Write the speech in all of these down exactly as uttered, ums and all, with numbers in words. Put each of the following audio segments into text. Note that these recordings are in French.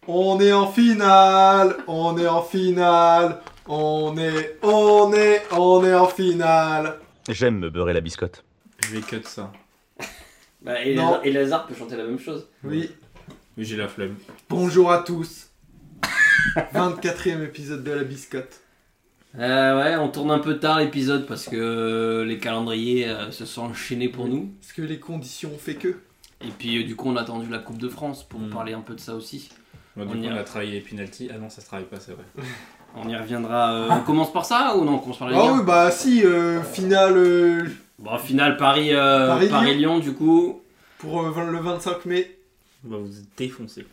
On est en finale, on est en finale, on est, on est, on est en finale. J'aime me beurrer la biscotte. Je vais cut ça. Bah, et, Non. Lazare, et Lazare peut chanter la même chose. Oui, Mais j'ai la flemme. bonjour à tous. vingt-quatrième épisode de la biscotte. Euh, ouais, on tourne un peu tard l'épisode parce que euh, les calendriers euh, se sont enchaînés pour nous. Parce que les conditions ont fait que. Et puis euh, du coup on a attendu la Coupe de France pour Mm. parler un peu de ça aussi. Bon, du On coup, y on a- a travaillé les penalties. Ah non, ça se travaille pas, c'est vrai. On y reviendra. euh, on commence par ça ou non? On commence par la Ligue Ah un? oui, bah si, euh, finale euh, Bon, finale Paris, euh, Paris-Lyon. Paris-Lyon du coup. pour euh, le vingt-cinq mai. Bah, vous êtes défoncés.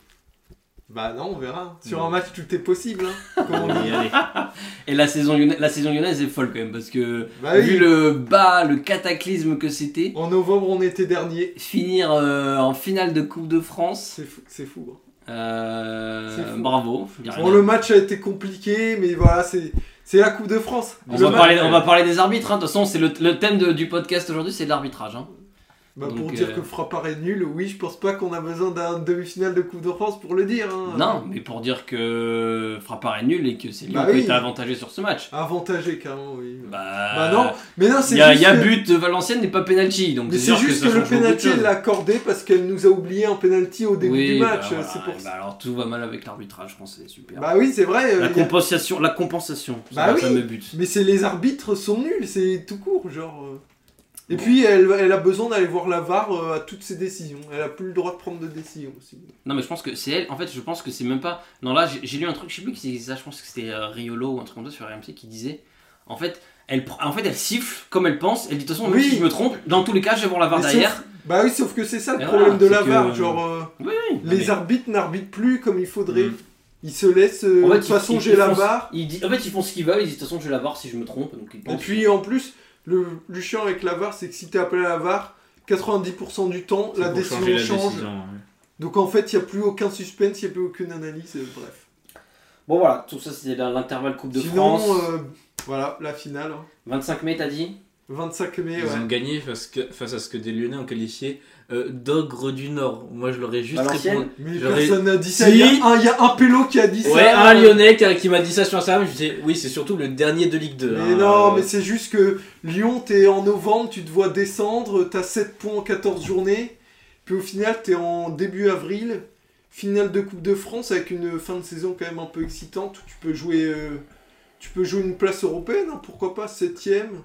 Bah non, on verra. Sur Non. un match, tout est possible. Hein, comme on dit. Allez, allez. Et la saison, lyonna- la saison lyonnaise est folle quand même parce que Bah oui. vu le bas, le cataclysme que c'était, En novembre, on était dernier. finir euh, en finale de Coupe de France, C'est fou. C'est fou hein. euh, C'est fou. bravo. Y a rien Bon, à- le match a été compliqué, mais voilà, c'est c'est la Coupe de France. On Le va, match- parler, on va parler des arbitres, hein. De toute façon c'est le, le thème de- du podcast aujourd'hui, c'est l'arbitrage. Hein. Bah, pour Donc, dire euh, que Frappard est nul, oui, je pense pas qu'on a besoin d'un demi-finale de Coupe de France pour le dire. Hein. Non, mais pour dire que Frappard est nul et que c'est Lyon Bah qui oui. était avantagé sur ce match. Avantagé, carrément, oui. Bah, Bah non, mais non, c'est Il y a, juste y a que- but de Valenciennes n'est pas penalty, donc Mais c'est sûr juste ça que, le change beaucoup de penalty, choses. elle l'a accordé parce qu'elle nous a oublié un penalty au début Oui, du bah match. voilà, c'est pour bah ça. alors tout va mal avec l'arbitrage français, super. Bah oui, c'est vrai. euh, la y a- compensation, la compensation, c'est Bah le oui. fameux but. Mais c'est les arbitres sont nuls, c'est tout court, genre. euh. Et puis elle, elle a besoin d'aller voir la V A R euh, à toutes ses décisions. Elle a plus le droit de prendre de décision aussi. Non mais je pense que c'est elle, en fait je pense que c'est même pas... Non là j'ai j'ai lu un truc, je sais plus qui c'est ça, je pense que c'était euh, Riolo ou un truc comme ça sur R M C qui disait, en fait elle, pr- en fait, elle siffle comme elle pense, elle dit de toute façon même Oui. si je me trompe, dans tous les cas je vais voir la V A R Mais sauf- derrière. Bah oui, sauf que c'est ça le Et problème voilà, de la c'est V A R, que- genre. euh, Oui, oui. non, les mais- arbitres n'arbitrent plus comme il faudrait. Mm. Ils se laissent. euh, En fait, de toute ils- façon, ils- j'ai ils la font- V A R. ils disent- En fait ils font ce qu'ils veulent, ils disent de toute façon je vais la voir si je me trompe, donc ils Et pensent. puis en plus, le plus chiant avec la V A R, c'est que si t'es appelé à la V A R, quatre-vingt-dix pour cent du temps, C'est la pour décision changer la change. décision, ouais. Donc en fait, il n'y a plus aucun suspense, il n'y a plus aucune analyse, euh, bref. Bon voilà, tout ça c'était dans l'intervalle Coupe de Sinon, France. euh, voilà, la finale. hein. vingt-cinq mai t'as dit? vingt-cinq mai, Ils ouais. ont gagné face, que- face à ce que des Lyonnais ont qualifié euh, d'ogre du Nord. Moi, je l'aurais juste Valenciennes. répondu. Mais J'aurais- personne n'a dit ça. Si. Il y, a un- il y a un pélo qui a dit ça. Ouais, un Lyonnais qui, qui m'a dit ça sur Instagram. Je disais, oui, c'est surtout le dernier de Ligue deux. Mais hein. non, Euh, mais c'est juste que Lyon, t'es en novembre, tu te vois descendre, t'as sept points en quatorze journées, puis au final, t'es en début avril, finale de Coupe de France avec une fin de saison quand même un peu excitante où tu peux jouer, euh, tu peux jouer une place européenne, hein, pourquoi pas, septième.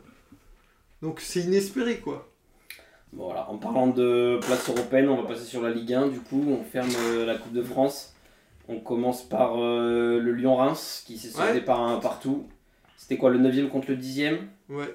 Donc c'est inespéré quoi. Bon voilà, en parlant de place européenne, on va passer sur la Ligue un, du coup on ferme euh, la Coupe de France. On commence par euh, le Lyon-Reims qui s'est soldé Ouais. par un partout. C'était quoi, le neuvième contre le dixième? Ouais.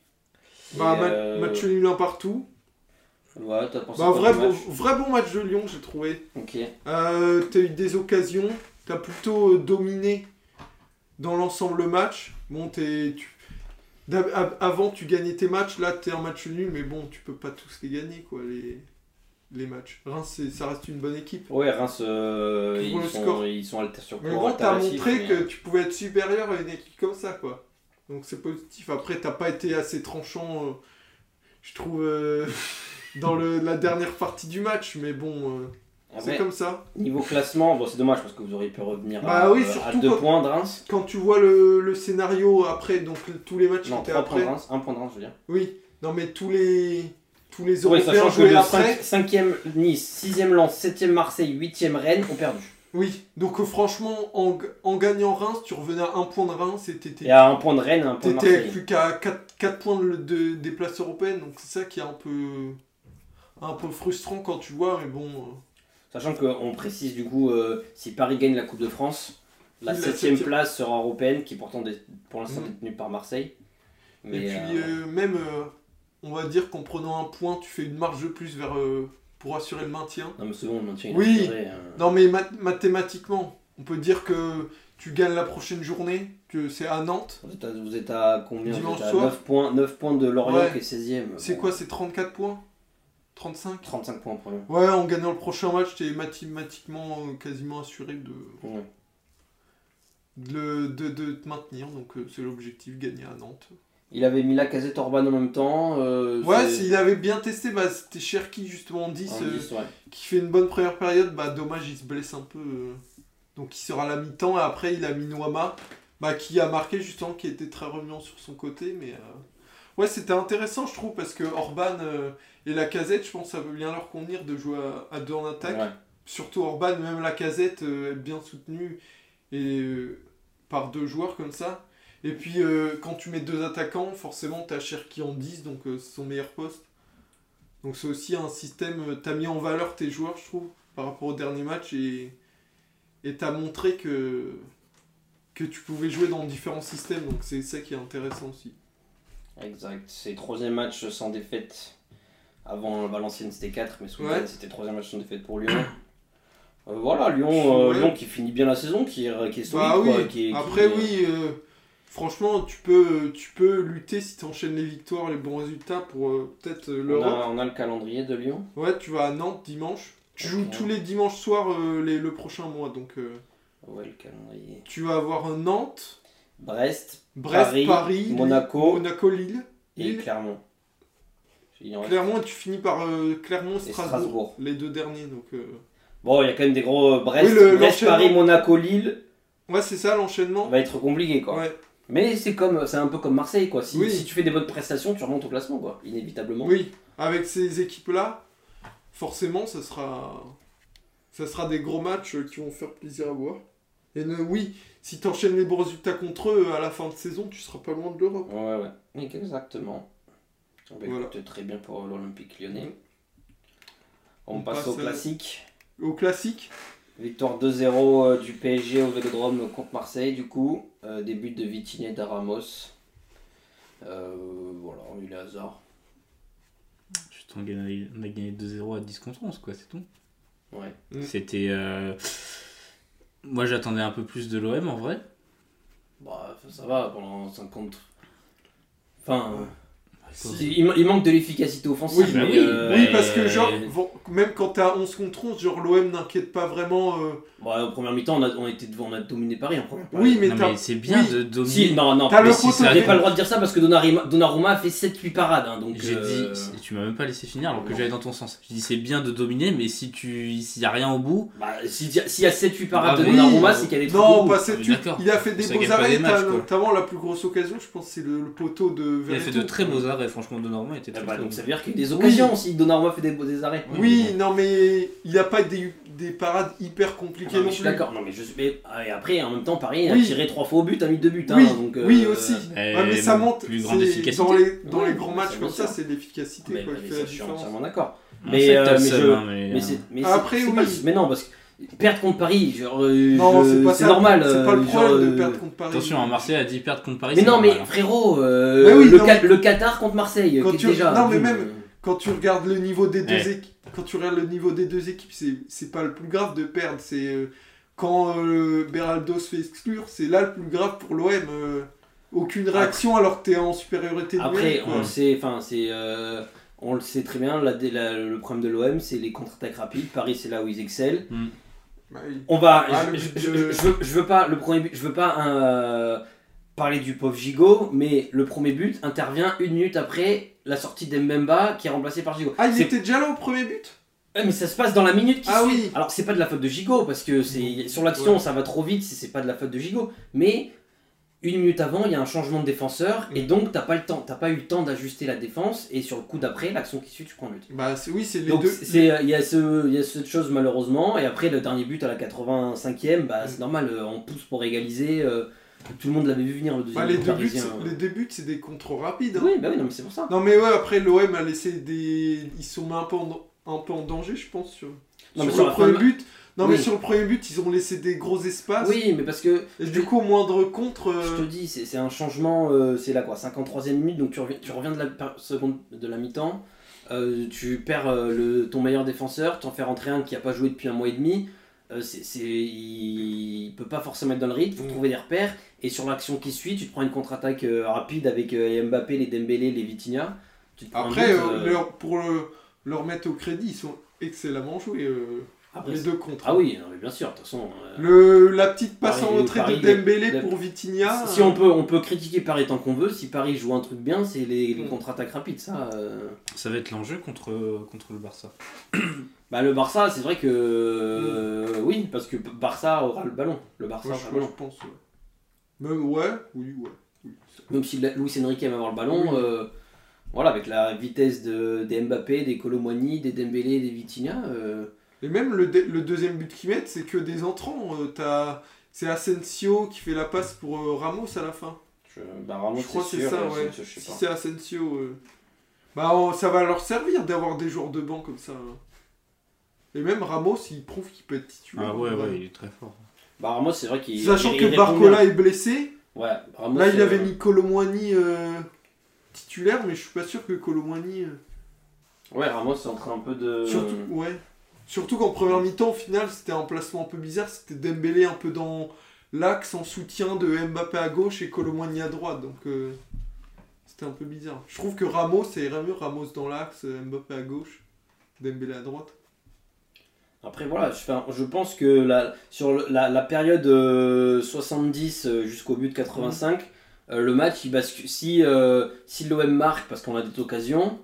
Et, Bah, ma- euh, match nul un partout. Ouais, t'as pensé Bah, quoi vrai, du bon, match? vrai bon match de Lyon, j'ai trouvé. Ok. Euh, t'as eu des occasions, t'as plutôt euh, dominé dans l'ensemble le match. Bon, t'es, tu... d'ab- av- avant tu gagnais tes matchs, là t'es un match nul, mais bon, tu peux pas tous les gagner quoi, les, les matchs. Reims, c'est- ça reste une bonne équipe. Ouais, Reims, euh, Tu vois ils, le sont, score. ils sont alter sur Mais courant bon, t'as alternatif, montré mais, que euh, tu pouvais être supérieur à une équipe comme ça quoi. Donc c'est positif. Après, t'as pas été assez tranchant, euh, je trouve, euh, dans le, la dernière partie du match, mais bon, euh, après, c'est comme ça. niveau classement, bon, c'est dommage parce que vous auriez pu revenir Bah à, oui, euh, à surtout deux quand- points de Reims. Quand tu vois le, le scénario après, donc le- tous les matchs Non, qui étaient trois points de après. Reims, un point de Reims, je veux dire. Oui, non mais tous les tous les Oui, Européens sachant que joués le après. cinquième Nice, sixième Lens, septième Marseille, huitième Rennes ont perdu. Oui, donc euh, franchement, en, g- en gagnant Reims, tu revenais à un point de Reims et t'étais Et à un point de Rennes et un point de t'étais Marseille. plus qu'à quatre points de, de- des places européennes, donc c'est ça qui est un peu un peu frustrant quand tu vois, mais bon. euh, Sachant qu'on précise du coup, euh, si Paris gagne la Coupe de France, la Oui, la septième septième. place sera européenne, qui est pourtant dé- pour l'instant Mhm. détenue par Marseille. Et Mais, puis euh, euh, même, euh, on va dire qu'en prenant un point, tu fais une marge de plus vers euh, pour assurer le maintien. Non mais c'est bon, le maintien est Oui. assuré, hein. Non mais mat- mathématiquement, on peut dire que tu gagnes la prochaine journée, que c'est à Nantes. Vous êtes à, vous êtes à combien? Vous Dimanche êtes à soir. neuf points, neuf points de Lorient Ouais. qui est seizième. C'est Bon, quoi, c'est trente-quatre points trente-cinq trente-cinq points pour lui. Ouais, en gagnant le prochain match, t'es mathématiquement euh, quasiment assuré de, Ouais. de, le- de, de te maintenir. Donc euh, c'est l'objectif, gagner à Nantes. Il avait mis la casette Orban en même temps. euh, Ouais, c'est- s'il avait bien testé, bah, c'était Cherki justement en dix, en euh, dix, ouais. qui fait une bonne première période. Bah dommage, il se blesse un peu. euh. Donc il sera à la mi-temps et après il a mis Noama, bah, qui a marqué justement, qui était très remuant sur son côté. Mais euh... ouais, c'était intéressant je trouve parce que Orban euh, et Lacazette, je pense que ça peut bien leur convenir de jouer à, à deux en attaque. Ouais. Surtout Orban, même Lacazette euh, est bien soutenu et, euh, par deux joueurs comme ça. Et puis euh, quand tu mets deux attaquants, forcément t'as Cherki en dix, donc euh, c'est son meilleur poste. Donc c'est aussi un système, euh, t'as mis en valeur tes joueurs je trouve, par rapport au dernier match et et t'as montré que, que tu pouvais jouer dans différents systèmes, donc c'est ça qui est intéressant aussi. Exact, c'est le troisième match sans défaite. Avant Valenciennes c'était quatre, mais ce week-end Ouais. c'était le troisième match sans défaite pour Lyon. Euh, voilà, Lyon, euh, Ouais. Lyon qui finit bien la saison, qui est, qui est solide. Bah oui, quoi, qui est- qui après est- oui, euh, franchement tu peux, tu peux lutter si t'enchaînes les victoires, les bons résultats pour euh, peut-être euh, on, l'Europe. a, on a le calendrier de Lyon. Ouais, tu vas à Nantes dimanche. Tu joues Ok. tous les dimanches soirs euh, les, le prochain mois, donc euh, Ouais, le calendrier. tu vas avoir un Nantes, Brest, Brest, Paris, Paris, Monaco. Monaco, Lille, et Lille. Clermont. Il en reste- Clermont, et tu finis par euh, Clermont, Et Strasbourg, Strasbourg. les deux derniers, donc... euh, Bon, il y a quand même des gros euh, Brest, Oui, le- Brest l'enchaînement. Paris, Monaco, Lille. Ouais, c'est ça l'enchaînement. Va être compliqué quoi. Ouais. Mais c'est comme, c'est un peu comme Marseille quoi. Si, Oui. si tu fais des bonnes prestations, tu remontes au classement quoi, inévitablement. Oui, avec ces équipes-là, forcément, ça sera... ça sera des gros matchs qui vont faire plaisir à voir. Et ne, oui, si tu enchaînes les bons résultats contre eux à la fin de saison, tu seras pas loin de l'Europe. Ouais ouais. Oui, exactement. Bon, bah, Voilà. écoute, très bien pour l'Olympique Lyonnais. Mhm. On, On passe, passe au à- classique. Au classique, Victoire deux zéro euh, du P S G au Vélodrome contre Marseille du coup. Euh, des buts de Vitinha et d'Aramos. Euh, voilà, on a eu les hasards. Juste, on, gagne- on a gagné deux zéro à dix contre onze, quoi, c'est tout. Ouais. Mm. C'était. euh, Moi, j'attendais un peu plus de l'O M en vrai. Bah ça, ça va pendant cinquante. Enfin. euh, Faut- si- il, il manque de l'efficacité offensive. Oui, bah mais, oui, euh, oui, Ouais. parce que genre, bon, même quand t'as onze contre onze, genre l'O M n'inquiète pas vraiment... euh, Bon, en première mi-temps, on a, on était devant, on a dominé Paris en première période. Oui, mais Non, t'as... mais c'est bien oui. de dominer. Si, non, non, T'as mais le si, poteau ça, de- j'ai pas le droit de dire ça parce que Donnarumma, Donnarumma a fait sept huit parades. Hein, donc, J'ai euh, dit, tu m'as même pas laissé finir alors que Non. j'allais dans ton sens. Je dis c'est bien de dominer, mais si tu, s'il y a rien au bout, Bah, s'il y a- s'il y a sept huit parades Ah de oui, Donnarumma, euh, c'est qu'il y a des trucs. Non, au bout. pas Ah, sept mais huit. d'accord. Il a fait des Ça beaux gagne pas arrêts, des matchs, t'as quoi. notamment la plus grosse occasion, je pense, c'est le, le poteau de il a fait de Verretou. très beaux arrêts. Franchement, Donnarumma était Ah très bah, très donc bon. ça veut dire qu'il y a des occasions si Donnarumma fait des, des arrêts. Oui, non, mais il n'a pas des, des parades hyper compliquées Non, mais non je suis plus. d'accord, non mais je mais, ah, et après en même temps Paris a Oui. tiré trois fois au but, a mis deux buts Oui, hein, donc, oui euh, aussi. Et Ouais, mais ça monte. plus grande c'est- efficacité. Dans les, dans Ouais, les grands ça, matchs bien comme ça, sûr. c'est l'efficacité mais, quoi, mais qui ça, fait la je suis différence. entièrement d'accord. On Mais, sait que euh, t'as le mais seum, je- hein, mais, Mais euh, c'est mais Après, c'est- c'est oui. pas le- mais non parce que perdre contre Paris, genre euh, Non, je- c'est pas c'est ça. normal. C'est pas euh, le problème genre, de euh, perdre contre Paris. Attention, hein, Marseille a dit perdre contre Paris. Mais c'est non mais normal, hein. frérot, euh, Mais oui, le, non, Ca- mais- le Qatar contre Marseille, Quand qui- tu- déjà. non, mais euh, même- Quand tu regardes le niveau des deux Ouais. équipes, quand tu regardes le niveau des deux équipes, c'est c'est pas le plus grave de perdre. C'est euh, quand euh, Beraldo se fait exclure, c'est là le plus grave pour l'O M. euh, aucune réaction alors que t'es en supériorité Après, numérique, on quoi. le sait, enfin c'est, euh, on le sait très bien. La, la- le problème de l'O M, c'est les contre-attaques rapides. Paris, c'est là où ils excellent. Bah oui. On va, Ah, je, le je, but je- de- je veux, je veux pas le premier but, je veux pas euh, parler du pauvre Gigot, mais le premier but intervient une minute après la sortie d'Mbemba qui est remplacé par Gigot. Ah, il C'est- était déjà là au premier but? Ouais, mais ça se passe dans la minute qui Ah suit. oui. Alors c'est pas de la faute de Gigot parce que c'est sur l'action Ouais. ça va trop vite, c'est c'est pas de la faute de Gigot, mais une minute avant il y a un changement de défenseur et donc t'as pas le temps, t'as pas eu le temps d'ajuster la défense et sur le coup d'après l'action qui suit tu prends le but. Bah c'est- oui, c'est les Donc deux. c'est il y a ce il y a cette chose malheureusement et après le dernier but à la quatre-vingt-cinquième bah c'est normal euh, on pousse pour égaliser euh, tout le monde l'avait vu venir le deuxième Bah, les, but deux buts, parisien. c'est- les deux buts, c'est des contres rapides. hein. Oui bah oui non mais c'est pour ça. Non mais ouais, après l'O M a laissé des... Ils se sont mis un peu en, un peu en danger, je pense, sur, Non, mais sur sur le la premier fin de- but. Non mais Oui. sur le premier but, ils ont laissé des gros espaces. Oui mais parce que Et du coup, au moindre contre... je euh, te dis, c'est c'est un changement, euh, c'est là quoi, cinquante-troisième minute, donc tu reviens, tu reviens de la per- seconde de la mi-temps, euh, tu perds euh, le, ton meilleur défenseur, tu en fais rentrer un qui a pas joué depuis un mois et demi, euh, c'est, c'est- il, il peut pas forcément être dans le rythme, il faut Mm. trouver des repères, et sur l'action qui suit, tu te prends une contre-attaque euh, rapide avec euh, les Mbappé, les Dembélé, les Vitinha. Tu te prends un Après, but, euh, euh, leur- pour le- leur mettre au crédit, ils sont excellemment joués. euh. Après, les c'est- deux contre. Ah oui, non, mais bien sûr, de toute façon. euh, Le, la petite passe Paris- en retrait Paris, de Dembélé les- pour Vitinha. Si on peut, on peut critiquer Paris tant qu'on veut, si Paris joue un truc bien, c'est les, les Mm. contre-attaques rapides, ça. euh. Ça va être l'enjeu contre, contre le Barça. Bah le Barça, c'est vrai que euh, oui, parce que Barça aura le ballon, le Barça Ouais, aura je, le ballon. je pense. Ouais. Même, ouais, oui, ouais. oui. Même si la- Luis Enrique aime avoir le ballon, Oui. euh, voilà, avec la vitesse de, des Mbappé, des Colomwani, des Dembélé, des Vitinha. euh, Et même le, dé- le deuxième but qu'ils mettent, c'est que des entrants. Euh, t'as- c'est Asensio qui fait la passe pour euh, Ramos à la fin. je, bah Ramos, je crois que c'est sûr, ça, euh, ouais. je sais Si pas. c'est Asensio. euh, Bah, on- ça va leur servir d'avoir des joueurs de banc comme ça. hein. Et même Ramos, il prouve qu'il peut être titulaire. Ah ouais, en vrai. ouais, il est très fort. Bah Ramos, c'est vrai qu'il. Sachant il- que il répond Barcola bien. est blessé. Ouais, Ramos. Là, il euh, avait mis Colomwani euh, titulaire, mais je suis pas sûr que Colomwani. euh, Ouais, Ramos est en train un peu de. Surtout, ouais. Surtout qu'en première mi-temps, au final, c'était un placement un peu bizarre. C'était Dembélé un peu dans l'axe en soutien de Mbappé à gauche et Colomwani à droite. Donc, euh, c'était un peu bizarre. Je trouve que Ramos, ça irait mieux. Ramos dans l'axe, Mbappé à gauche, Dembélé à droite. Après voilà, je, enfin, je pense que la, sur le- la, la période euh, soixante-dix euh, jusqu'au but quatre-vingt-cinq, euh, le match, il bascule, si, euh, si l'O M marque parce qu'on a des occasions,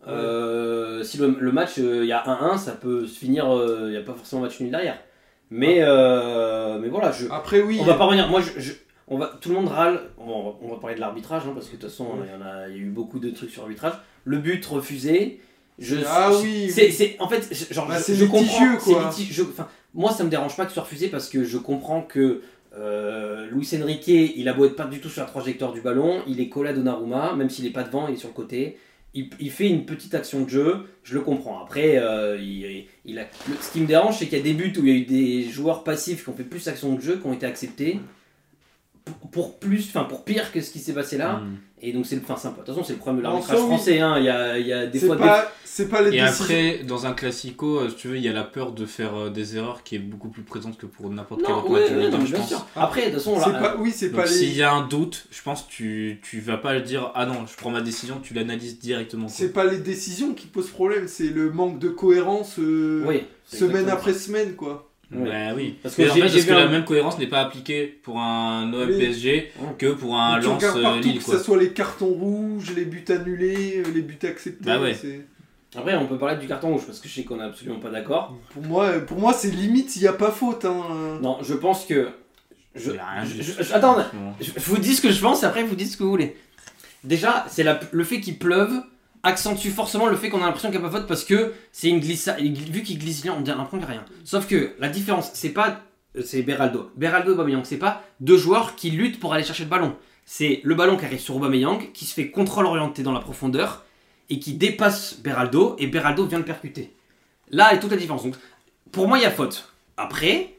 euh, si le, le match, euh, il y a un un, ça peut se finir, il n'y a pas forcément match nul derrière. Mais, euh, mais voilà, je, Après, oui. on va pas revenir. Moi, je, je- on va, tout le monde râle. On va, on va parler de l'arbitrage, hein, parce que de toute façon, il y, en a, il y a eu beaucoup de trucs sur l'arbitrage. Le but refusé. Je, Ah je- oui, c'est, oui. c'est- en fait, je- genre, Bah, je, c'est je litigieux, comprends. c'est quoi. litige- je- enfin, moi, ça me dérange pas que ce soit refusé parce que je comprends que euh, Luis Enrique, il a beau être pas du tout sur la trajectoire du ballon, il est collé à Donnarumma, même s'il est pas devant, il est sur le côté. Il, il fait une petite action de jeu, je le comprends. Après, euh, il, il a, le- ce qui me dérange, c'est qu'il y a des buts où il y a eu des joueurs passifs qui ont fait plus action de jeu, qui ont été acceptés pour, pour plus, enfin pour pire que ce qui s'est passé là. Mm. Et donc c'est le, enfin, c'est un peu- de toute façon, c'est le problème de En l'arbitrage soi, oui. français. Hein. Il y a, il y a des C'est fois pas, c'est pas les Et décisions. après, dans un classico, euh, si tu veux, il y a la peur de faire euh, des erreurs qui est beaucoup plus présente que pour n'importe des... quel Non, autre oui, match de oui, Ligue non, un, mais je bien pense. sûr. Après, de toute façon, C'est là, pas, oui, c'est Donc pas s'il les. y a un doute, je pense que tu, tu vas pas le dire ah non, je prends ma décision, tu l'analyses directement. quoi. C'est pas les décisions qui posent problème, c'est le manque de cohérence euh, oui, c'est semaine exactement après ça. semaine, quoi. Oui. Bah oui. Parce Parce que que, en j'ai- fait, j'ai parce vu que un- la même cohérence n'est pas appliquée pour un O M Oui. P S G Ouais. que pour un tu Lens regardes euh, partout, Lille. que Quoi. ce soit les cartons rouges, les buts annulés, euh, les buts acceptés. Bah ouais. c'est- Après, on peut parler du carton rouge parce que je sais qu'on est absolument pas d'accord. Pour moi, pour moi c'est limite s'il n'y a pas faute. Hein. Non, je pense que. Je, Il y a rien je- dit. je- je- attends, Bon. je, je vous dis ce que je pense et après vous dites ce que vous voulez. Déjà, c'est la- le fait qu'il pleuve accentue forcément le fait qu'on a l'impression qu'il n'y a pas faute parce que c'est une glissade. Vu qu'il glisse bien, on dirait l'impression qu'il n'y a rien. Sauf que la différence, c'est pas. C'est Beraldo. Beraldo et Aubameyang, c'est pas deux joueurs qui luttent pour aller chercher le ballon. C'est le ballon qui arrive sur Aubameyang, qui se fait contrôle orienté dans la profondeur et qui dépasse Beraldo et Beraldo vient le percuter. Là est toute la différence. Donc, pour moi, il y a faute. Après,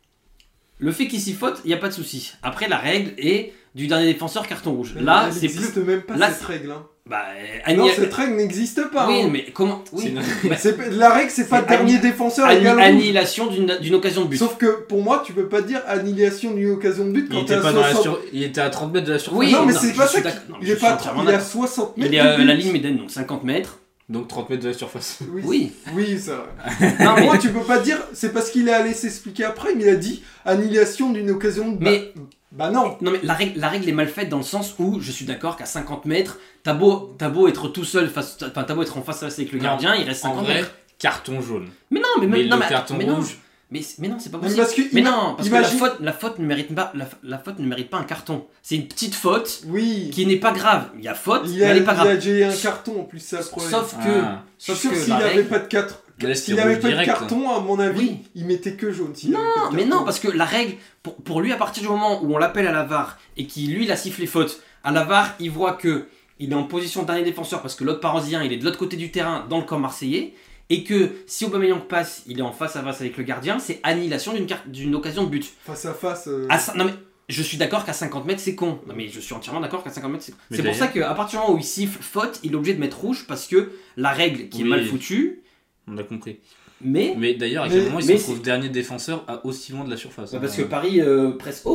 le fait qu'il s'y faute, il n'y a pas de souci. Après, la règle est du dernier défenseur carton rouge. Mais Là, elle c'est n'existe plus. même pas là, cette règle. Hein. Bah, Non, Annie- cette règle n'existe pas. Oui, hein. mais comment. C'est Oui. une- Bah, C'est- La règle, c'est pas c'est dernier anni- défenseur anni- égal rouge. annihilation d'une d'une occasion de but. Sauf que pour moi, tu peux pas dire annihilation d'une occasion de but Il quand t'es était, à pas dans la soixante. sur- il était à trente mètres de la surface. Oui, non, mais non, c'est je pas suis ça. d'accord. qu'il- Non, Il je est suis pas entièrement il est à d'accord. soixante mètres. Il est du à but. la ligne médiane, donc cinquante mètres. Donc trente mètres de la surface. Oui. Oui. Oui, ça. va. Non, Pour mais, moi, tu peux pas dire. C'est parce qu'il est allé s'expliquer après, mais il a dit annihilation d'une occasion de. mais, Bah non. non, mais la, règle, la règle est mal faite dans le sens où je suis d'accord qu'à cinquante mètres, t'as beau, t'as beau être tout seul, face, enfin, t'as beau être en face à face avec le Non, gardien, il reste En cinquante vrai, mètres. carton jaune. Mais non, mais, Mais non, le mais, carton mais non. rouge. Mais, mais non, c'est pas Mais possible. parce que Mais ima- non, parce imagine- que la faute, la faute ne mérite pas, la, la faute ne mérite pas un carton. C'est une petite faute Oui. qui n'est pas grave. Il y a faute, Il mais a, elle n'est pas il a grave. déjà eu un carton en plus, c'est le problème. Sauf que, Ah. Je suis sauf sûr que s'il la n'y avait règle- pas de quatre. Là, S'il c'est n'y avait rouge pas de direct. carton, à mon avis, Oui. il mettait que jaune. s'il Non, avait pas de mais carton. non, parce que la règle, pour, pour lui, à partir du moment où on l'appelle à la V A R et qu'il lui, il a sifflé faute, à la V A R, il voit que il est en position de dernier défenseur parce que l'autre parisien, il est de l'autre côté du terrain dans le camp marseillais, et que si Aubameyang passe, il est en face à face avec le gardien, c'est annihilation d'une car- d'une occasion de but. Face à face. euh, À cin- non mais je suis d'accord qu'à cinquante mètres c'est con. Non mais je suis entièrement d'accord qu'à cinquante mètres c'est con. Mais C'est pour ça qu'à partir du moment où il siffle faute, il est obligé de mettre rouge parce que la règle qui est Oui. mal foutue, On a compris. mais Mais d'ailleurs, à Mais- quel moment il mais se trouve dernier défenseur à aussi loin de la surface bah, parce hein. que Paris euh, presse haut.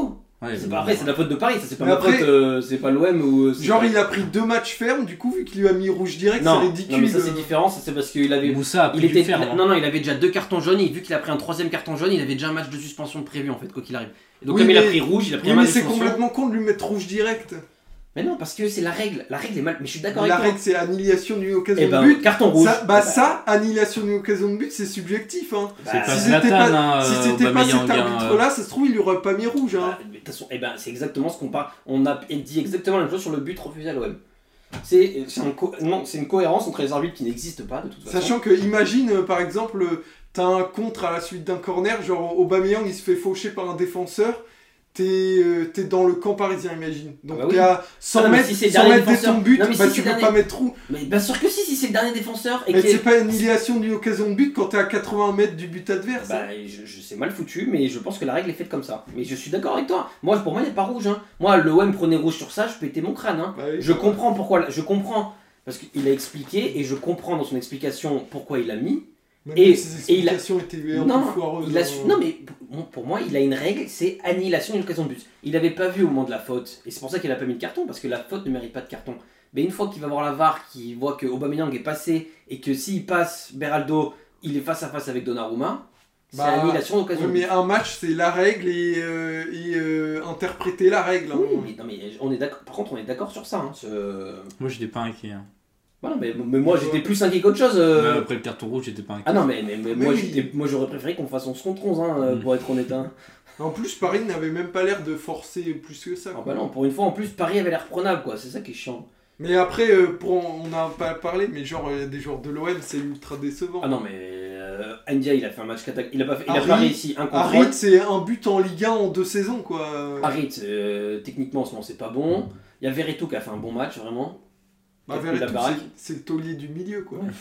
Ouais, C'est mais pas, après, c'est de la faute de Paris, ça c'est pas Mais ma après- faute, euh, c'est pas l'O M ou. c'est Genre pas- il a pris deux matchs fermes, du coup vu qu'il lui a mis rouge direct, Non, c'est non, ridicule. mais ça c'est euh. différent, ça c'est parce qu'il avait. Moussa a pris Il du était, fer. il a- hein. non, non, il avait déjà deux cartons jaunes et vu qu'il a pris un troisième carton jaune, il avait déjà un match de suspension de prévu en fait, quoi qu'il arrive. Et donc Oui, comme il a mais- pris rouge, il a pris Oui, un mais match de c'est suspension. complètement con de lui mettre rouge direct. Mais non, parce que c'est la règle, la règle est mal. Mais je suis d'accord La avec règle c'est annihilation d'une toi. occasion Et ben, de but. carton rouge. Ça, bah Eh ben, ça, annihilation d'une occasion de but, c'est subjectif. Hein. bah, C'est pas Si Zlatan, c'était pas, hein, si euh, c'était pas cet Aubameyang, hein, arbitre-là, ça se trouve, il lui aurait pas mis rouge. Hein. bah, mais de toute façon, eh ben, c'est exactement ce qu'on parle. On a dit exactement la même chose sur le but refusé à l'O M. C'est c'est un co- non, c'est une cohérence entre les arbitres qui n'existent pas de toute façon. Sachant que, imagine, euh, par exemple, euh, t'as un contre à la suite d'un corner, genre Aubameyang il se fait faucher par un défenseur, t'es euh, t'es dans le camp parisien, imagine. Donc Ah bah oui. t'es à cent Ah non, mais mètres, si c'est le cent dernier mètres de défenseur- ton but, non, mais bah si tu c'est peux le pas dernier- mettre trou. Mais bien sûr que si, si c'est le dernier défenseur et Mais que c'est pas annihilation d'une occasion de but quand t'es à quatre-vingts mètres du but adverse. hein. Bah, je, je sais mal foutu, mais je pense que la règle est faite comme ça. Mais je suis d'accord avec toi. Moi, pour moi, il n'y a pas rouge. Hein. Moi, l'O M prenait rouge sur ça, je pétais mon crâne. Hein. Bah oui, Je bah, comprends pourquoi. Je comprends. Parce qu'il a expliqué, et je comprends dans son explication pourquoi il l'a mis. Même et- si ses et il a- explications étaient un Non, peu foireuses. Il a hein. su- Non, mais pour- pour moi, il a une règle, c'est annihilation d'une occasion de but. Il n'avait pas vu au moment de la faute. Et c'est pour ça qu'il n'a pas mis de carton, parce que la faute ne mérite pas de carton. Mais une fois qu'il va voir la V A R, qu'il voit que Aubameyang est passé, et que s'il passe Beraldo, il est face à face avec Donnarumma, c'est Bah, annihilation d'occasion Ouais, de mais but. un match, c'est la règle et, euh, et euh, interpréter la règle. hein. Oui, mais, non, mais on est d'accord. Par contre, on est d'accord sur ça. Hein, ce- Moi, j'étais pas inquiet. hein. Voilà, mais, mais moi, j'étais plus inquiet qu'autre chose. euh. Même après le carton rouge, j'étais pas inquiet. Ah non, mais, mais, mais Mais moi, oui. j'étais- moi, j'aurais préféré qu'on fasse onze contre onze, hein, euh, Mm. pour être honnête. Hein. En plus, Paris n'avait même pas l'air de forcer plus que ça. Ah quoi. bah non, pour une fois, en plus, Paris avait l'air prenable, quoi. C'est ça qui est chiant. Mais après, euh, pour, on n'a pas parlé, mais genre, il y a des joueurs de l'O M, c'est ultra décevant. Ah non, mais euh, Ndia, il a fait un match cata. Il a pas, fait- il a Harit- pas réussi un contrôle. Harit, c'est un but en Ligue un en deux saisons, quoi. Harit, euh, techniquement, en ce moment, c'est pas bon. Il y a Verretou qui a fait un bon match, vraiment. Bah, Qui a pris la Verretou, baraque. c'est- c'est le taulier du milieu, quoi. Ouais.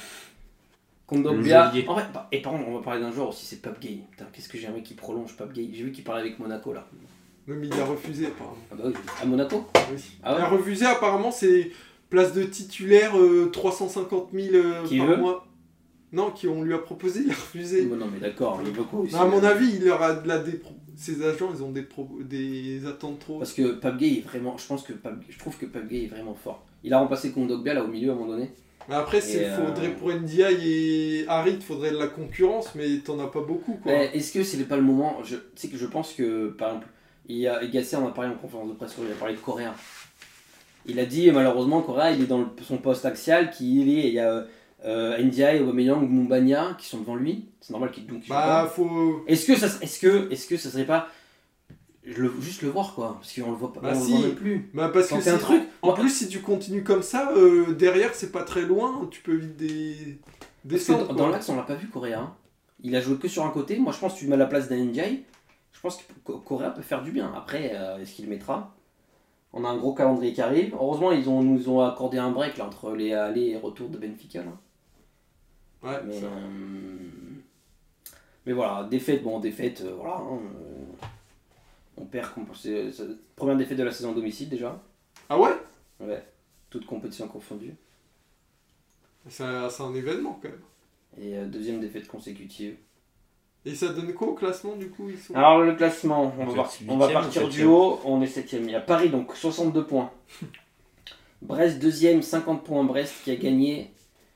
Kondogbia. geôlier. En vrai, bah, et par contre, on va parler d'un joueur aussi, c'est Pape Gay. Putain, qu'est-ce que j'ai aimé qui prolonge Pape Gay. J'ai vu qu'il parlait avec Monaco, là. Mais il a refusé, apparemment. Ah bah oui, à Monaco. Oui. Ah ouais. Il a refusé, apparemment, c'est place de titulaire, euh, trois cent cinquante mille euh, Qui par veut mois. Non, qui on lui a proposé, il a refusé. Bon, non, mais d'accord, il veut quoi aussi. Non, à mon euh, avis, il aura de la dé- ses agents, ils ont des, pro- des attentes trop. Parce que Pape Gay est vraiment. Je pense que Pape... je trouve que Pape Gay est vraiment fort. Il a remplacé Kondogbia là au milieu à un moment donné. Mais après, il Et, euh, faudrait pour Ndiaye et Harit, il faudrait de la concurrence, mais t'en as pas beaucoup, quoi. Mais est-ce que c'est pas le moment je... Tu sais que je pense que, par exemple, il y a Gasset, on a parlé en conférence de presse, il a parlé de Correa. Il a dit, malheureusement, Correa, il est dans le- son poste axial, qui il est, il y a euh, Ndiaye, Aubameyang, Mumbagna qui sont devant lui. C'est normal qu'il donc, il joue Bah, pas. faut. Est-ce que ça, est-ce que, est-ce que ça serait pas le, juste le voir quoi, parce qu'on le voit pas, Bah on si. le voit même plus. Bah, parce que Tenter un si- truc. En Moi, plus, si tu continues comme ça, euh, derrière, c'est pas très loin, tu peux vite des. parce que descendre. dans, quoi. dans l'axe, on l'a pas vu Correa. Hein. Il a joué que sur un côté. Moi, je pense que tu mets à la place d'un Ndiaye. Je pense que Co- Correa peut faire du bien. Après, euh, est-ce qu'il le mettra? On a un gros calendrier qui arrive. Heureusement, ils ont, nous ont accordé un break là, entre les allers et retours de Benfica. Là. Ouais, Mais, ça. euh, mais voilà, défaite, bon, défaite, euh, voilà. hein, euh, on perd, com- c'est- c'est- première défaite de la saison à domicile déjà. Ah ouais? Ouais, toute compétition confondue. C'est un, c'est un événement quand même. Et euh, deuxième défaite consécutive. Et ça donne quoi au classement du coup ils sont... Alors le classement, on Vous va, êtes par- on va huitième ou partir du septième? haut, on est septième. Il y a Paris donc soixante-deux points. Brest deuxième, cinquante points. Brest qui a gagné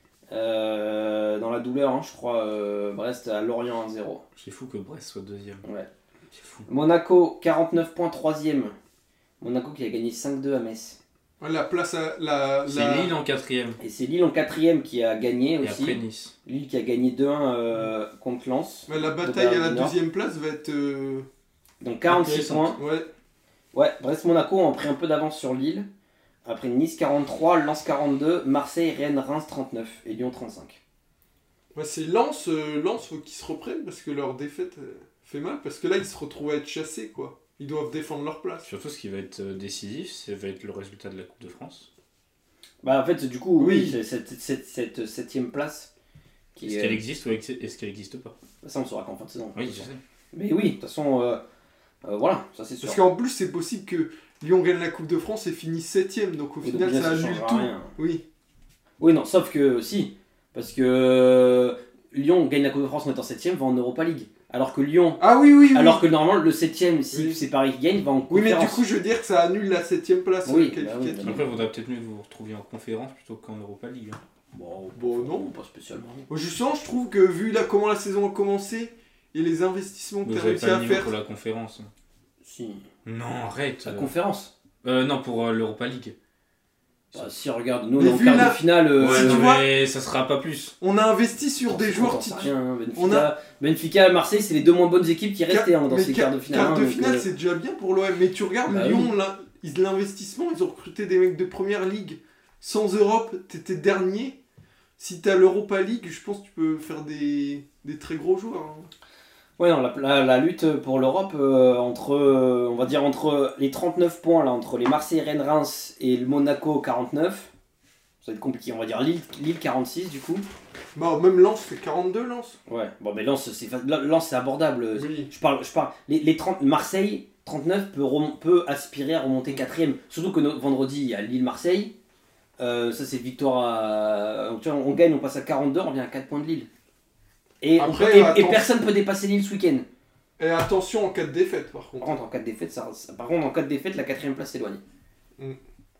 euh, dans la douleur, hein, je crois. euh, Brest à Lorient un zéro. C'est fou que Brest soit deuxième. Ouais. C'est fou. Monaco quarante-neuf points, troisième. Monaco qui a gagné cinq deux à Metz. Ouais, la place à la. C'est la- Lille en quatrième. Et c'est Lille en quatrième qui a gagné Et aussi. après Nice. Lille qui a gagné deux un euh, contre Lens. Ouais, la bataille à la Bernard du Nord. deuxième place va être. euh, Donc quarante-six Intéressante. points. Ouais. Ouais, Brest-Monaco ont pris un peu d'avance sur Lille. Après Nice quarante-trois, Lens quarante-deux, Marseille, Rennes, Reims trente-neuf et Lyon trente-cinq. Ouais, c'est Lens, euh, Lens faut qu'ils se reprennent parce que leur défaite euh, fait mal. Parce que là ils se retrouvent à être chassés quoi. Ils doivent défendre leur place. Surtout ce qui va être euh, décisif, ça va être le résultat de la Coupe de France. Bah en fait, du coup, oui, Oui. c'est cette, cette, cette septième place qui Est-ce est... qu'elle existe ou ex- est-ce qu'elle n'existe pas? Ça, on saura qu'en fin de saison. Oui, je sais. Mais oui, de toute façon, euh, euh, voilà, ça c'est sûr. Parce qu'en plus c'est possible que Lyon gagne la Coupe de France et finisse septième. Donc au Oui, final donc, bien, ça ça annule changera tout. rien. Oui. Oui, non, sauf que si, parce que euh, Lyon gagne la Coupe de France en étant septième, va en Europa League. Alors que Lyon, Ah oui, oui, oui. alors que normalement le septième, si Oui. c'est Paris qui gagne, va en Oui, mais conférence. du coup, je veux dire que ça annule la septième place Oui, euh, qualificative. bah oui, Après, il vaudrait peut-être mieux que vous vous retrouviez en conférence plutôt qu'en Europa League. hein. Bon, Bon, non. pas spécialement. Moi, justement, je trouve que vu là, comment la saison a commencé et les investissements que Vous tu as avez réussi pas à le niveau faire. pour la conférence. Si. Non, arrête. La euh. conférence. Euh, non, pour euh, l'Europa League. Bah, si regarde, nous on Mais est en vu quart là- de finale. euh, Ouais, tu non, vois- mais ça sera pas plus. On a investi sur des joueurs on sait titulaires. rien, hein. Benfica, On a- Benfica, Marseille, c'est les deux moins bonnes équipes qui restaient hein, dans Mais ces quart- quarts de finale. quart hein, de donc, finale, euh, c'est déjà bien pour l'O M. Mais tu regardes Bah Lyon, là, ils- l'investissement, ils ont recruté des mecs de première ligue. Sans Europe, t'étais dernier. Si t'as l'Europa League, je pense que tu peux faire des, des très gros joueurs. hein. Ouais, non, la, la, la lutte pour l'Europe, euh, entre, euh, on va dire, entre les trente-neuf points, là, entre les Marseille, Rennes, Reims et le Monaco quarante-neuf, ça va être compliqué. On va dire Lille, Lille quarante-six, du coup. Bah, même Lens fait quarante-deux, Lens. Ouais, bon, mais Lens, c'est fa- Lens, c'est abordable. Oui. Je parle, je parle. Les, les trente, Marseille, trente-neuf, peut, remon- peut aspirer à remonter quatrième. Surtout que no- vendredi, il y a Lille-Marseille. Euh, ça, c'est victoire à. Tu vois, on gagne, on passe à quarante-deux, on revient à quatre points de Lille. Et, on Après, peut- et- et attends. personne peut dépasser Lille ce week-end. Et attention en cas de défaite, par contre. Par contre, en cas de défaite, ça, ça- par contre, en cas de défaite, la quatrième place s'éloigne. Mm.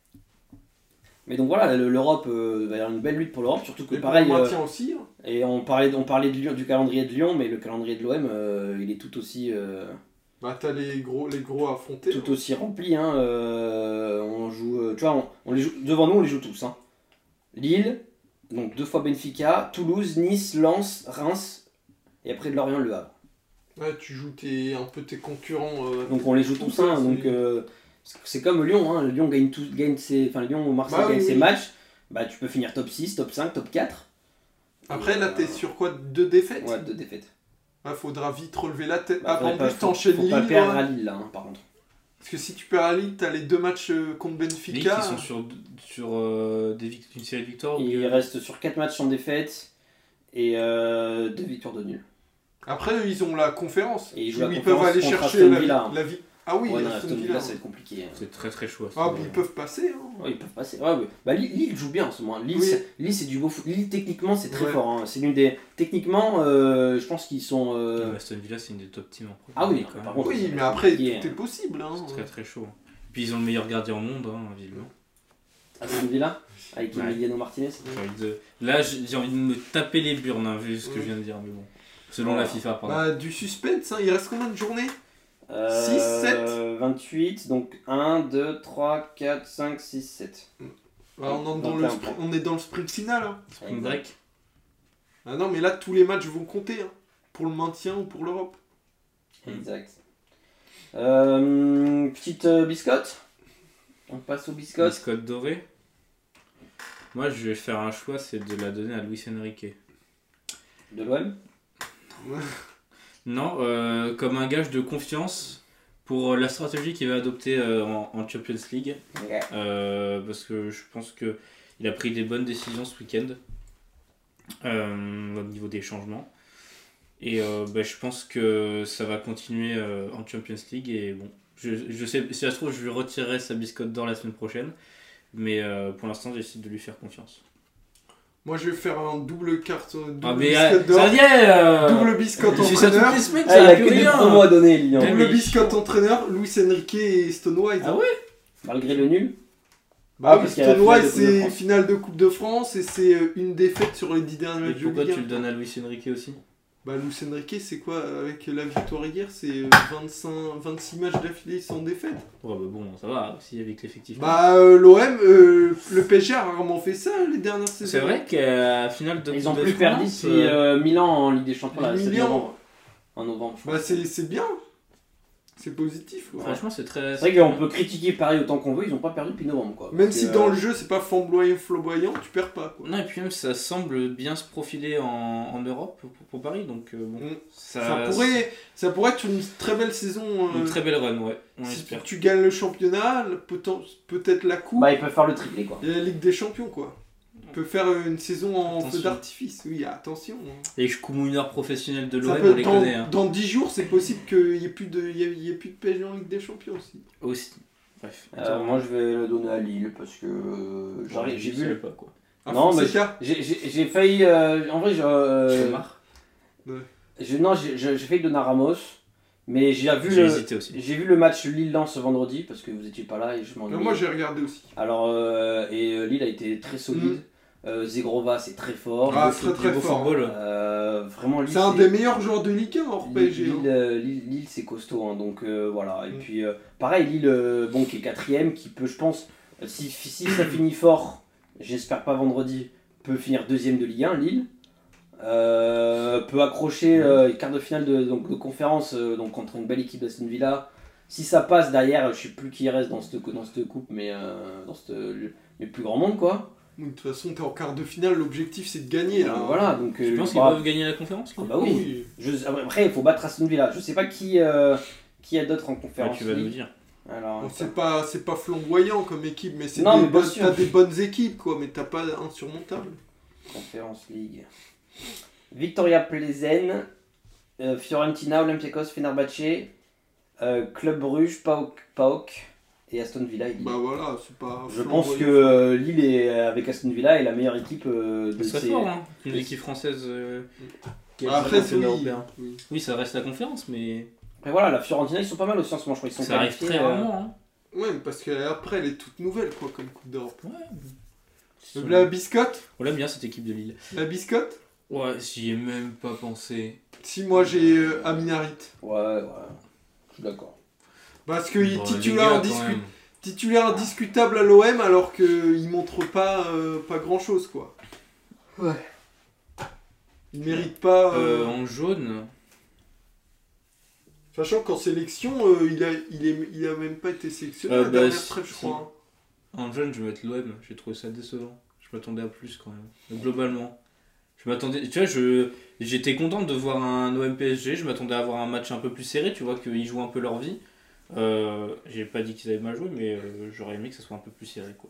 Mais donc voilà, le- l'Europe, euh, va y avoir une belle lutte pour l'Europe, surtout que Et pour pareil. le euh, maintien aussi. hein. et on parlait, on parlait de Lyon- du calendrier de Lyon, mais le calendrier de l'O M, euh, il est tout aussi, euh, Bah, t'as les gros, les gros à affronter. tout aussi rempli. Hein, euh, on joue, euh, tu vois, on, on les joue, devant nous, on les joue tous. Hein. Lille, donc deux fois Benfica, Toulouse, Nice, Lens, Reims, et après de Lorient, Le Havre. Ouais, tu joues tes, un peu tes concurrents. euh, Donc on les joue tout tous, ça, hein, c'est- donc euh, c'est- c'est comme Lyon, hein. Lyon gagne tout, gagne ses, enfin Lyon ou Marseille Bah oui, gagne ses oui. matchs, bah tu peux finir top six, top cinq, top quatre. Après, là, t'es Euh, sur quoi? Deux défaites? Ouais, deux défaites. Ouais, faudra vite relever la tête. Bah, ah, faudrait en pas- plus, faut- t'enchaînes faut Lille. pas perdre ouais. à Lille là, hein, par contre. Parce que si tu perds à Lille, t'as les deux matchs euh, contre Lille Benfica. qui sont sur, sur euh, des vict- une série de victoires. Il ou- reste sur quatre matchs sans défaite et euh, deux victoires de nul. Après, eux, ils ont la conférence. Et ils jouent où la ils conférence peuvent aller contre chercher Aston la, Villa. la vie. Ah oui, Ouais, non, Aston Aston Villa. Villa, ça va être compliqué. hein. C'est très très chaud. à ce Ah, moment-là. ils peuvent passer. Hein. Ouais, ils peuvent passer. Ouais, ouais. Bah, Lille, Lille joue bien en ce moment. Lille, Oui. c'est- Lille, c'est du beau foot. Lille, techniquement, c'est très Ouais. fort. hein. C'est l'une des. Techniquement, euh, je pense qu'ils sont. euh, Ouais, Aston Villa, c'est une des top teams en pro. Ah oui, quand par même. contre, Oui, ça mais va être après, compliqué, tout hein. est possible. Hein. C'est très très chaud. Puis ils ont le meilleur gardien au monde, hein, visiblement. Aston Villa avec Ouais. Emiliano Martinez. J'ai envie de- Là, j'ai j'ai envie de me taper les burnes, hein, vu ce que Ouais. je viens de dire, mais bon. Selon Voilà. la FIFA, pardon. Bah, du suspense, hein. Il reste combien de journées? Euh, six, sept vingt-huit, donc un, deux, trois, quatre, cinq, six, sept. Bah, on, entre dans Donc, le un spr- point. on est dans le sprint final. Hein. Spring break. Ah non, mais là, tous les matchs vont compter. Hein. Pour le maintien ou pour l'Europe. Exact. Euh, petite euh, biscotte. On passe aux biscottes. Biscotte dorée. Moi, je vais faire un choix, c'est de la donner à Luis Enrique. De l'O M. Non, euh, comme un gage de confiance pour la stratégie qu'il va adopter euh, en, en Champions League. Ouais. Euh, parce que je pense qu'il a pris des bonnes décisions ce week-end euh, au niveau des changements. Et euh, bah, je pense que ça va continuer euh, en Champions League. Et bon, je, je sais, si ça se trouve, je lui retirerai sa biscotte d'or la semaine prochaine. Mais euh, pour l'instant, j'essaie de lui faire confiance. Moi, je vais faire un double carte. Double Ah, mais biscotte euh, d'or. ça y est euh, Double biscotte je fais ça entraîneur. toutes les semaines, Ah, ça il a a plus que des rien. promos à donner, Lyon. Ouais. Double mais- biscotte entraîneur, Luis Enrique et Stonewise. Ah ouais. Malgré le nul. Bah Ah, oui, parce qu'il y a la Stonewise, finale de Coupe de c'est France. finale de Coupe de France et c'est euh, une défaite sur les dix derniers Et matchs de pourquoi Ligue tu un. le donnes à Luis Enrique aussi? Bah, Luis Enrique, c'est quoi avec la victoire hier? C'est euh, vingt-cinq, vingt-six matchs d'affilée sans défaite. Ouais, bah bon, ça va aussi avec l'effectif. Bah, euh, l'O M, euh, le P S G a rarement fait ça les dernières saisons. C'est vrai qu'à la finale de Ils Coupe ont de plus perdu France, depuis euh, euh, Milan en Ligue des Champions là, Les le sept Milan. novembre. En novembre. je crois. Bah, c'est c'est bien. C'est positif. quoi. franchement, c'est très. C'est vrai qu'on peut critiquer pareil autant qu'on veut, ils ont pas perdu depuis novembre quoi. Même Parce si que, dans euh, le jeu, c'est pas flamboyant, flamboyant, tu perds pas. Quoi. Non, et puis même ça semble bien se profiler en, en Europe pour, pour Paris, donc euh, bon. Mm. Ça, Ça, pourrait, ça pourrait être une très belle saison. euh, Une très belle run, ouais. On si espère. tu gagnes le championnat, le poten- peut-être la coupe Bah ils peuvent faire le triplé quoi. et la Ligue des Champions. quoi. Tu peux faire une saison en Attention. feu d'artifice. Oui, attention. hein. Et je coumouneur professionnel de Ça l'O M, peut- on les dans, connaît. Hein. dans dix jours, c'est possible qu'il n'y ait, plus de- il y ait- il y ait plus de P S G en Ligue des Champions aussi. Aussi. Bref. Euh, moi je vais le donner à Lille parce que euh, j'arrive- j'ai Je vu. savais le- pas quoi. Ah, Non, mais Fonseca. J'ai j'ai- j'ai failli. euh, en vrai, je, euh, Je marre. Je, non, j'ai j'ai- j'ai fait donner à Ramos, mais j'ai vu, J'ai le- hésité aussi. j'ai vu le match Lille-Lens ce vendredi, parce que vous étiez pas là et je m'en Non, moi j'ai regardé aussi. Alors, euh, et euh, Lille a été très solide. Mm. Euh, Zegrova, c'est très fort. Ah, beau très foot- très du beau fort. football. Euh, vraiment, Lille, C'est un des meilleurs joueurs de Ligue un hors P S G. Lille, hein. Lille, euh, Lille- Lille, c'est costaud, hein, donc euh, voilà. Et Mm. puis, euh, pareil, Lille, euh, bon, qui est quatrième, qui peut, je pense, euh, si, si ça finit fort, j'espère pas vendredi, peut finir deuxième de Ligue un, Lille. Euh, peut accrocher euh, quart de finale de, donc, de conférence euh, donc, contre une belle équipe d'Aston Villa. Si ça passe derrière, je sais plus qui reste dans cette, dans cette coupe, mais euh, dans cette, le, le plus grand monde, quoi. De toute façon, t'es en quart de finale, l'objectif c'est de gagner. Là. Euh, voilà, donc. Tu euh, penses qu'ils bah, peuvent gagner la conférence là bah oui. Je, après, il faut battre Aston Villa. Je sais pas qui, euh, qui a d'autres en Ouais, conférence. tu vas nous League. dire. Alors, Bon, c'est pas, c'est pas flamboyant comme équipe, mais c'est Non, des mais bien bonnes- sûr. t'as des bonnes équipes, quoi, mais t'as pas insurmontable. Conférence League. Victoria Plzen, euh, Fiorentina, Olympiakos, Fenerbahçe, euh, Club Bruges, PAOK, PAOK et Aston Villa. Il dit. Bah voilà, c'est pas. Je pense que euh, Lille est, avec Aston Villa est la meilleure équipe euh, de Ce serait ces. fort, hein. Une équipe française euh, qui a Bah, après, le c'est championnat oui. européen. oui. Oui, ça reste la conférence, mais Après voilà, la Fiorentina ils sont pas mal aussi en ce moment, je crois. Ils sont ça arrive qualifiés, très euh, rarement. Hein. Ouais, mais parce qu'après, elle est toute nouvelle, quoi, comme Coupe d'Europe. Ouais. Donc, La biscotte On l'aime bien cette équipe de Lille. La biscotte Ouais, j'y ai même pas pensé. Si, moi j'ai euh, Aminarit. Ouais, ouais. Je suis d'accord. Parce qu'il est Bon, titulaire, les gars, indiscu- quand même. titulaire indiscutable à l'O M alors qu'il montre pas, euh, pas grand chose, quoi. Ouais. Il mérite pas. euh, Euh, en jaune. Sachant qu'en sélection, euh, il, a, il, est, il a même pas été sélectionné Euh, à la bah, dernière si- trêve, je si. crois. hein. En jaune, je vais mettre l'O M. J'ai trouvé ça décevant. Je m'attendais à plus quand même. Mais globalement. Je m'attendais. Tu vois, je j'étais content de voir un O M P S G. Je m'attendais à avoir un match un peu plus serré. Tu vois, qu'ils jouent un peu leur vie. Euh, J'ai pas dit qu'ils avaient mal joué, mais euh, j'aurais aimé que ça soit un peu plus serré, quoi.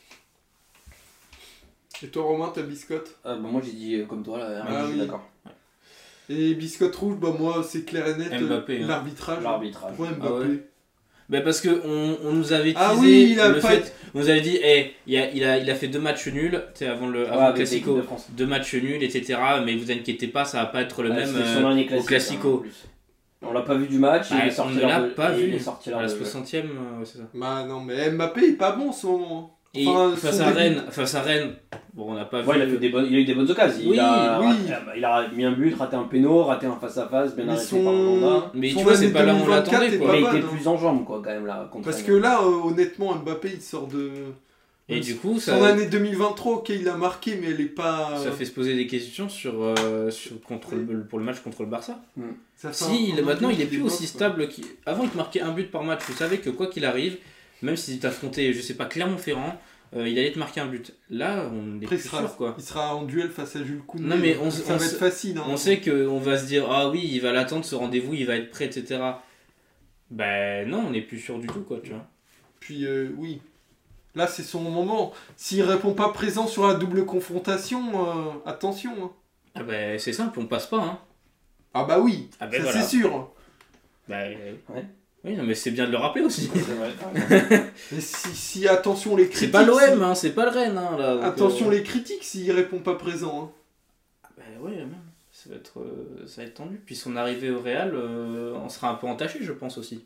Et toi, Romain, ta biscotte Ah, bah, moi j'ai dit euh, comme toi là, Ah je suis oui. d'accord. Et biscotte rouge, bah moi, c'est clair et net. euh, Mbappé, hein. L'arbitrage. L'arbitrage. Pourquoi Mbappé Ah ouais. Bah parce que on, on nous avait teasé Ah oui, il a le pas fait, été- on nous avait dit, hey, il, a, il, a, il a fait deux matchs nuls, tu sais, avant le, avant Ouais, le avec l'équipe Classico, de France. deux matchs nuls, et cetera. Mais vous inquiétez pas, ça va pas être le Ouais, même c'était son euh, dernier au classique, Classico. hein, en plus. On l'a pas vu du match, Bah, il est on sorti ne l'heure l'a de- pas et il vu. est sorti à l'heure la de- soixantième, euh, ouais, c'est ça. Bah non, mais Mbappé, il est pas bon en ce moment. Et Enfin, face son à début- Rennes, face à Rennes, bon, on n'a pas Ouais, il a, vu. fait des bonnes, il a eu des bonnes occasions. Oui, il, a, oui. raté- il a mis un but, raté un péno, raté un face-à-face, bien Mais arrêté son- par Blonda. Mais son tu vois, c'est année pas là où on deux mille vingt-quatre l'attendait, est quoi. pas Mais il bonne, était hein. plus en jambes, quoi, quand même, là. contre Parce Rennes. que là, euh, honnêtement, Mbappé, il sort de. Et du coup, Son ça, année deux mille vingt-trois, ok, il a marqué, mais elle est pas. ça fait se poser des questions sur, euh, sur contre le, pour le match contre le Barça. Ça fait Si, un- il- un maintenant but il est qu'il plus bloque, aussi quoi. stable qu'il... Avant il te marquait un but par match, tu savais que quoi qu'il arrive, même si t'affrontais, je sais pas, Clermont-Ferrand, euh, il allait te marquer un but. Là, on est Après, plus il sera, sûr, quoi. il sera en duel face à Jules Koundé. Non, mais donc on- ça on va s- être facile. Hein. On sait qu'on va se dire, ah oui, il va l'attendre, ce rendez-vous, il va être prêt, et cetera. Ben non, on n'est plus sûr du tout, quoi, tu vois. Puis, euh, oui. Là, c'est son moment. S'il répond pas présent sur la double confrontation, euh, attention. hein. Ah ben c'est simple, on passe pas, hein. Ah bah oui, Ah ben ça voilà. c'est sûr. Ben, Ouais. Oui, non, mais c'est bien de le rappeler aussi. C'est vrai. Mais si, si attention les critiques. C'est pas l'O M, si- hein, c'est pas le Rennes, hein, là. donc, Attention euh, les critiques s'il répond pas présent. hein. Ben ouais, même. Ça va être, euh, ça va être tendu. Puis son arrivée au Real, euh, on sera un peu entaché, je pense aussi.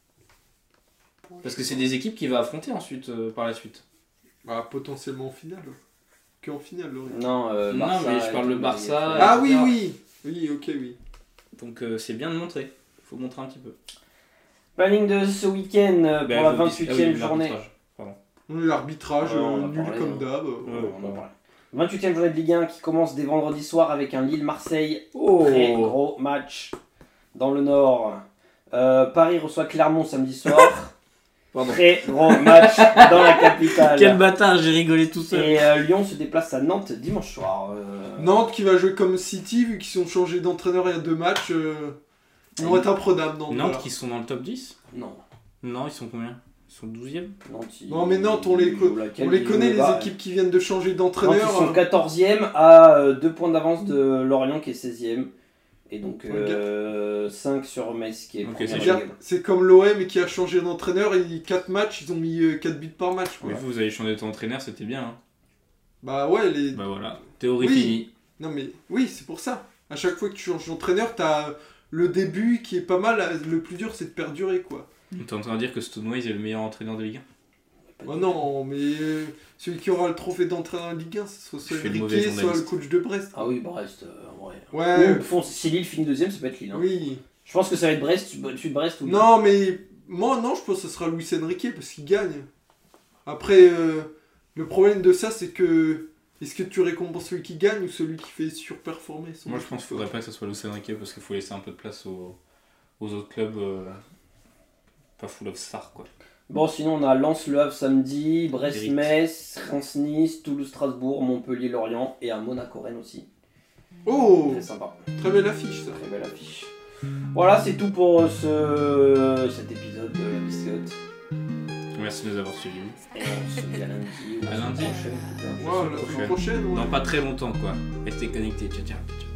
Parce que c'est des équipes qu'il va affronter ensuite, euh, par la suite. Bah, potentiellement en finale. Que en finale, le Real. Non, euh, Non, Barça mais je et parle tout, le mais- Barça. Ah oui, et cetera. oui. Oui, ok, oui. Donc euh, c'est bien de montrer. Faut montrer un petit peu. Planning de ce week-end euh, pour Ben, la faut dis- vingt-huitième ah oui, journée. l'arbitrage. Pardon. L'arbitrage, Ouais, on euh, en a nul parlé, comme hein. d'hab. Ouais, On en ouais. parle. vingt-huitième journée de Ligue un qui commence dès vendredi soir avec un Lille-Marseille. Oh. Très gros match dans le Nord. Euh, Paris reçoit Clermont samedi soir. Pardon. Très gros match dans la capitale. Quel bâtard, j'ai rigolé tout seul. Et euh, Lyon se déplace à Nantes dimanche soir. Euh, Nantes qui va jouer comme City, vu qu'ils ont changé d'entraîneur il y a deux matchs. euh, Ils vont être imprenables, Nantes. Nantes voilà. qui sont dans le top dix? Non. Non, ils sont combien? Ils sont douzième? Nantes, ils- Non, mais Nantes, on les, ils co- jouent laquelle, on les ils connaît, jouent les bas. équipes qui viennent de changer Nantes, d'entraîneur. ils sont euh, quatorzième à euh, deux points d'avance de Lorient qui est seizième. Et donc euh, cinq sur Metz qui est Ok, premier c'est à C'est-à-dire, Ligue un. c'est comme l'O M qui a changé d'entraîneur, et quatre matchs, ils ont mis quatre buts par match. Quoi. Mais vous, vous avez changé ton entraîneur, c'était bien. Hein. Bah ouais, les... Bah voilà, théorie Oui. finie. Non mais, oui, c'est pour ça. À chaque fois que tu changes d'entraîneur, t'as le début qui est pas mal. Le plus dur, c'est de perdurer, quoi. T'es en train de dire que Stonewise est le meilleur entraîneur de Ligue un? Oh non, mais euh, celui qui aura le trophée d'entraîneur de Ligue un, ce soit Je soit fais le mauvais Riquet, soit le journaliste. coach de Brest. Ah oui, Brest, euh, en vrai. Ouais, Ou, font- si Lille finit deuxième, ça peut être Lille. Hein. oui. Je pense que ça va être Brest, dessus de Brest ou Lille. Non, mais moi, non, je pense que ce sera Luis Enrique parce qu'il gagne. Après, euh, le problème de ça, c'est que est-ce que tu récompenses celui qui gagne ou celui qui fait surperformer son Moi, je pense qu'il faudrait pas que ce soit Luis Enrique parce qu'il faut laisser un peu de place aux, aux autres clubs. euh, Pas full of stars, quoi. Bon, sinon on a Lens-Le Havre samedi, Eric. Brest-Metz, Reims-Nice, Toulouse-Strasbourg, Montpellier-Lorient et à Monaco-Rennes aussi. Oh, Très sympa. très belle affiche ça. Très belle affiche. Voilà, c'est tout pour ce... cet épisode de La Biscotte. Merci de nous avoir suivis. Et on se dit à lundi. ou À la semaine lundi. prochaine. Wow, la semaine prochaine, ouais. Dans pas très longtemps, quoi. Restez connectés. Ciao, ciao. ciao.